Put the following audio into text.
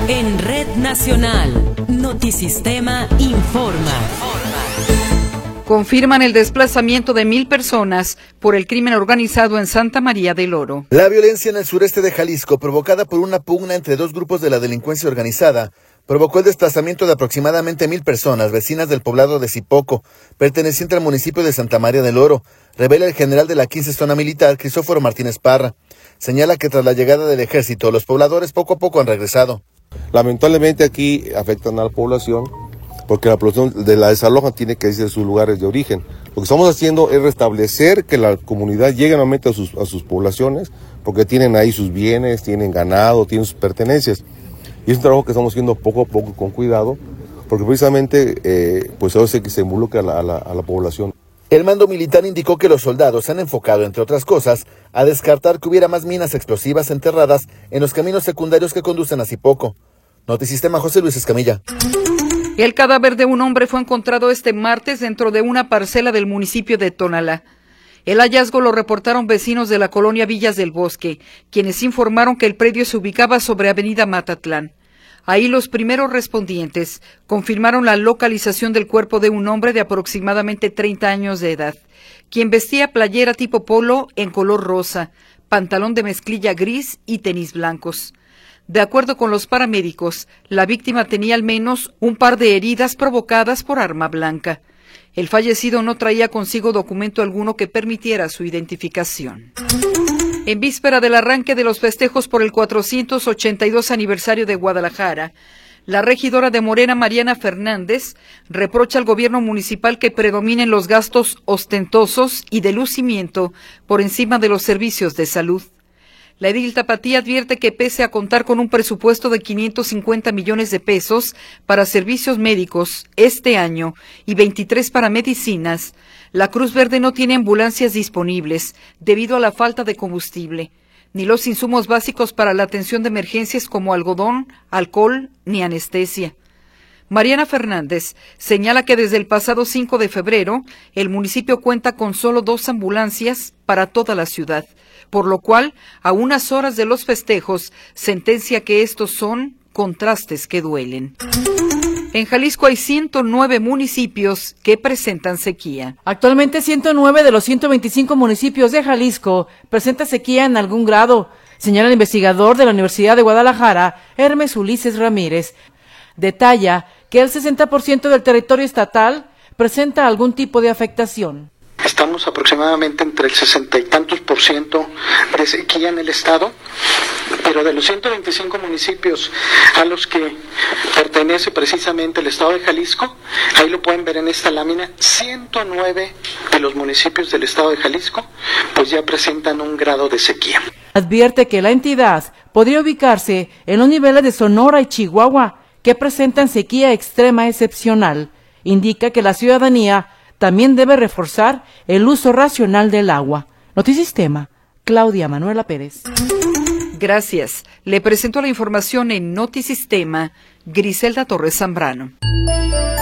En Red Nacional, Notisistema informa. Confirman el desplazamiento de 1,000 personas por el crimen organizado en Santa María del Oro. La violencia en el sureste de Jalisco, provocada por una pugna entre dos grupos de la delincuencia organizada, provocó el desplazamiento de aproximadamente 1,000 personas, vecinas del poblado de Zipoco, perteneciente al municipio de Santa María del Oro, revela el general de la 15 Zona Militar, Cristóforo Martínez Parra. Señala que tras la llegada del ejército, los pobladores poco a poco han regresado. Lamentablemente aquí afectan a la población, porque la población de la desalojan tiene que irse a sus lugares de origen. Lo que estamos haciendo es restablecer que la comunidad llegue nuevamente a sus poblaciones, porque tienen ahí sus bienes, tienen ganado, tienen sus pertenencias. Y es un trabajo que estamos haciendo poco a poco, con cuidado, porque precisamente pues eso es que se involucra a la población. El mando militar indicó que los soldados se han enfocado, entre otras cosas, a descartar que hubiera más minas explosivas enterradas en los caminos secundarios que conducen a Zipoco. Notisistema, José Luis Escamilla. El cadáver de un hombre fue encontrado este martes dentro de una parcela del municipio de Tonalá. El hallazgo lo reportaron vecinos de la colonia Villas del Bosque, quienes informaron que el predio se ubicaba sobre Avenida Matatlán. Ahí los primeros respondientes confirmaron la localización del cuerpo de un hombre de aproximadamente 30 años de edad, quien vestía playera tipo polo en color rosa, pantalón de mezclilla gris y tenis blancos. De acuerdo con los paramédicos, la víctima tenía al menos un par de heridas provocadas por arma blanca. El fallecido no traía consigo documento alguno que permitiera su identificación. En víspera del arranque de los festejos por el 482 aniversario de Guadalajara, la regidora de Morena, Mariana Fernández, reprocha al gobierno municipal que predominen los gastos ostentosos y de lucimiento por encima de los servicios de salud. La edil Tapatía advierte que pese a contar con un presupuesto de 550 millones de pesos para servicios médicos este año y 23 para medicinas, la Cruz Verde no tiene ambulancias disponibles debido a la falta de combustible, ni los insumos básicos para la atención de emergencias como algodón, alcohol ni anestesia. Mariana Fernández señala que desde el pasado 5 de febrero el municipio cuenta con solo 2 ambulancias para toda la ciudad, por lo cual, a unas horas de los festejos, sentencia que estos son contrastes que duelen. En Jalisco hay 109 municipios que presentan sequía. Actualmente 109 de los 125 municipios de Jalisco presentan sequía en algún grado, señala el investigador de la Universidad de Guadalajara, Hermes Ulises Ramírez. Detalla que el 60% del territorio estatal presenta algún tipo de afectación. Estamos aproximadamente entre el 60 y tantos % de sequía en el estado, pero de los 125 municipios a los que pertenece precisamente el estado de Jalisco, ahí lo pueden ver en esta lámina, 109 de los municipios del estado de Jalisco pues ya presentan un grado de sequía. Advierte que la entidad podría ubicarse en los niveles de Sonora y Chihuahua, que presentan sequía extrema excepcional. Indica que la ciudadanía también debe reforzar el uso racional del agua. Notisistema, Claudia Manuela Pérez. Gracias. Le presento la información en Notisistema, Griselda Torres Zambrano.